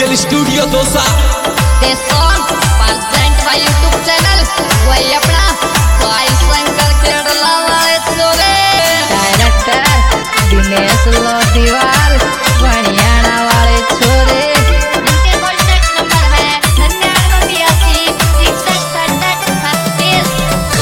Digital studio Dosa ते song present by YouTube channel वही अपना भाई शंकर केरला वाले छोरे डायरेक्टर दिनेश लोधीवाल बनियाना वाले छोरे इनके कॉन्टैक्ट नंबर है 9982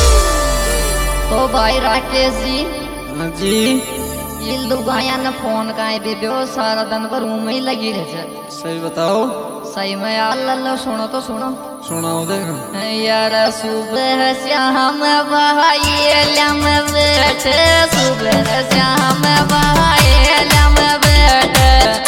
तो भाई राकेश जी। हाँ जी ये लुगाया ने फोन का दे सारा दिन पर रूम ही लगी रहे। सही बताओ। सही में यार लल्लो सुनो तो सुनो। सुनाओ देखो यार सुबह श्याम भाई लम बैठ सुबह श्याम भाई लम बैठ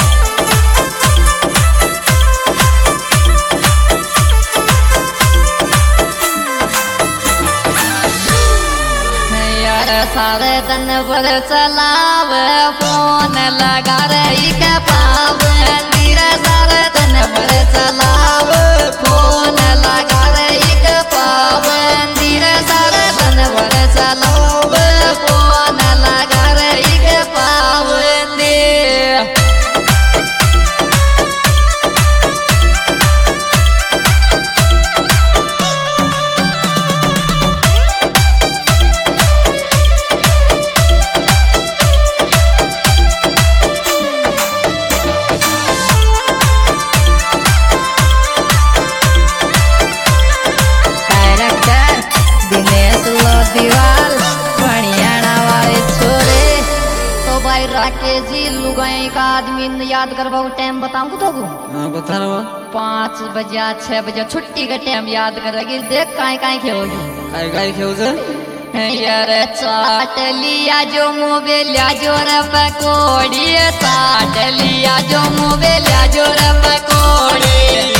यार सारे दिन पर चलाव फोन लगा रही के पाव धीरे सारे दिन पर चलाव फोन लगा रही के पाव धीरे सारे दिन पर चलाव फोन लगा रही के पाव दे दीवाल बनियाना वाले छोरे तो भाई राकेश जी लुगाई का आदमी याद करवा टाइम बताऊं तो हाँ बता रहा 5 बजे 6 बजे छुट्टी का टाइम याद करेगी देख काहे खेलोगी काय खेल जा यार चाट लिया जो मोबाइल या जो रे पकोड़ी चाट लिया जो मोबाइल या जो रे पकोड़ी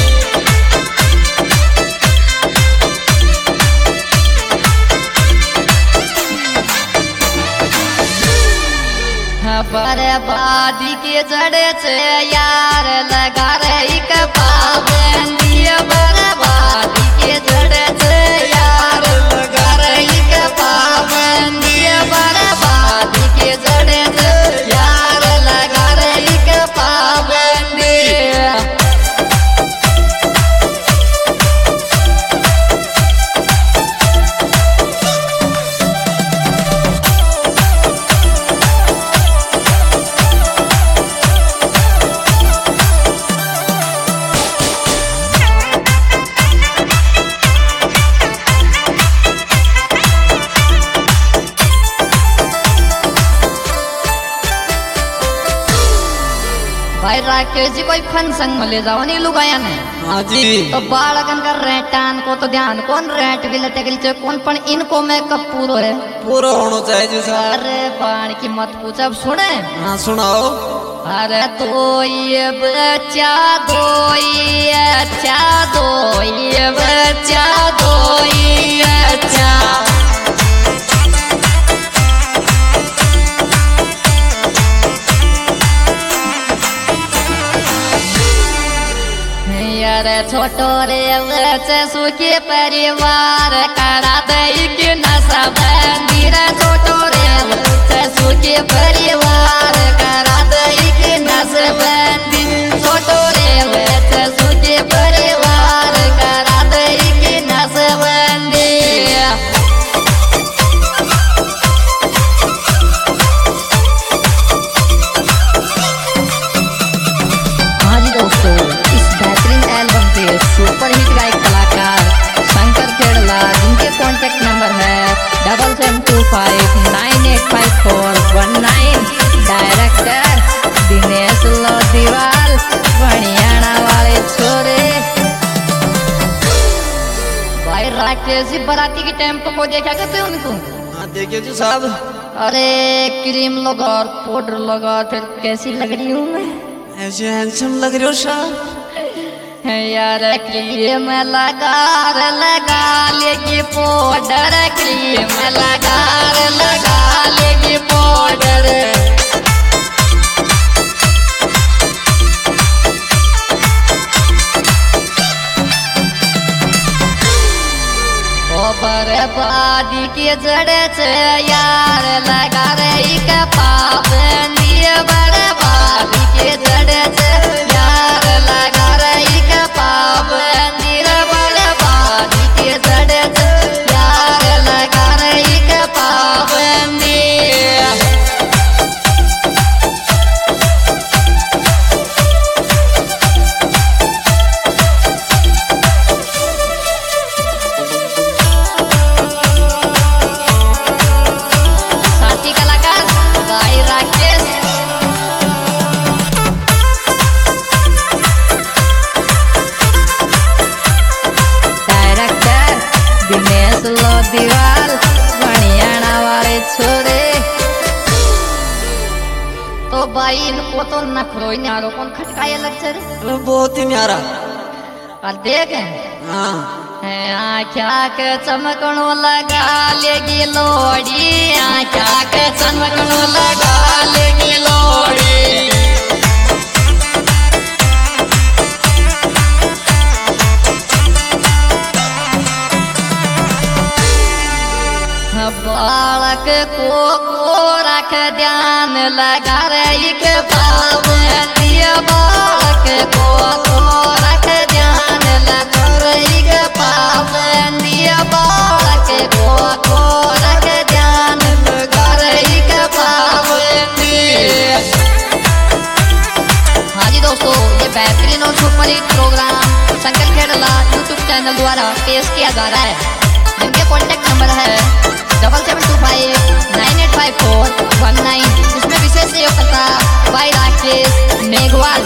बर्बादी के जड़े से यार लगा रही के पाबंदी बर्बादी के जड़े से यार लगा रही के पाबंदी बर्बादी के जड़े से यार लगा रही के पाबंदी भाई राकेश जी कोई फंक्शन में ले जाओ नहीं लुगाया ने। हाँ जी तो बालकन का रेटान को तो ध्यान कौन रेट भी लटे गल कौन पण इनको मेकअप पूरो है पूरा होना चाहिए जैसा। अरे बाण की मत पूछ अब सुने। हाँ सुनाओ। अरे तो ये बच्चा दो ये अच्छा दो ये बच्चा दो ये अच्छा यार छोटो रे वैसे सुखी परिवार करा दई कि नशा बंदी रे छोटो रे वैसे सुखी परिवार करा दई कि नशा बंदी छोटो रे वैसे सुखी परिवार करा दई कि नशा बंदी। हाँ जी दोस्तों एल्बम के सुपर हिट गायक कलाकार शंकर केरला जिनके कॉन्टैक्ट नंबर है 7725985419 डायरेक्टर दिनेश लोधीवाल बनियाना वाले छोरे। भाई राकेश जी बाराती के टाइम को देखा करते उनको। हाँ देखिए जी साहब। अरे क्रीम लगा और पाउडर लगा फिर कैसी लग रही हूँ मैं ऐसे हैंडसम लग रहे हो साहब। यार क्रीम लगा लेगी पाउडर क्रीम लगा लेगी पाउडर ओ बर्बादी के जड़े से यार लगा रही के पाबंदी बर्बादी के जड़े से यार लगा रही भाई इनको तो नखरो न्यारो कौन खटकाए लक्षर बहुत ही न्यारा। और देख हाँ आख्या के चमकणो लगा लेगी लोड़ी, आख्या के चमकणो लगा लेगी लोड़ी। बालक को रख ध्यान लगा रही के पाबंदी, बालक को रख ध्यान लगा रही के पाबंदी, बालक को रख ध्यान लगा रही के पाबंदी। हाँ जी दोस्तों, ये बेहतरीन और सुपर हिट प्रोग्राम संकल्प खेड़ला यूट्यूब चैनल द्वारा पेश किया जा रहा है, जिनके कॉन्टेक्ट नंबर है 7725985419। इसमें विशेष सहयोगकर्ता भाई राकेश मेघवाल।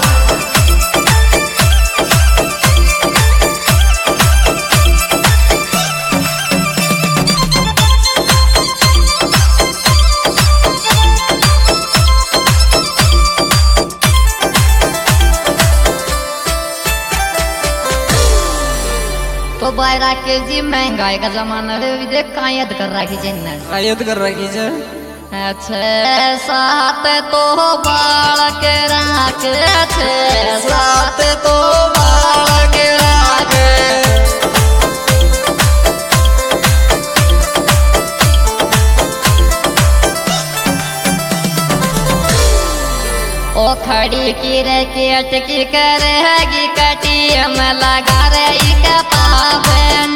तो भाई राकेश जी, महंगाई का जमाना है, देख कायद कर रखी जन्नत कायद कर रखी जे। छे सात तो बालक राख, छे सात तो बालक राख। ओ खड़ी की रे के अटकी करेगी कटी में लगा रही के पाबंदी।